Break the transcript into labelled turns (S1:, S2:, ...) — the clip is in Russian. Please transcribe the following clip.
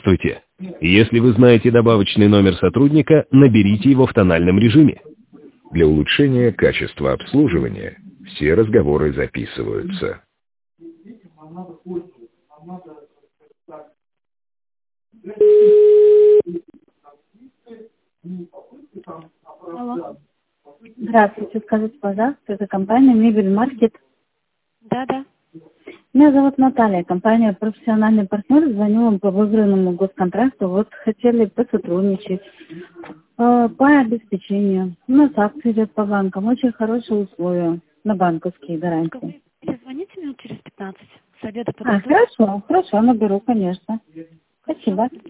S1: Здравствуйте. Если вы знаете добавочный номер сотрудника, наберите его в тональном режиме.
S2: Для улучшения качества обслуживания все разговоры записываются.
S3: Алло.
S4: Здравствуйте, скажите, пожалуйста, это компания «Мебель Маркет».
S3: Да.
S4: Меня зовут Наталья, компания «Профессиональный партнер». Звоню вам по выигранному госконтракту. Вот хотели посотрудничать по обеспечению. У нас акция идет по банкам, очень хорошие условия на банковские гарантии.
S3: Перезвоните минут через 15. С обеда подойду.
S4: Хорошо, наберу, конечно. Спасибо.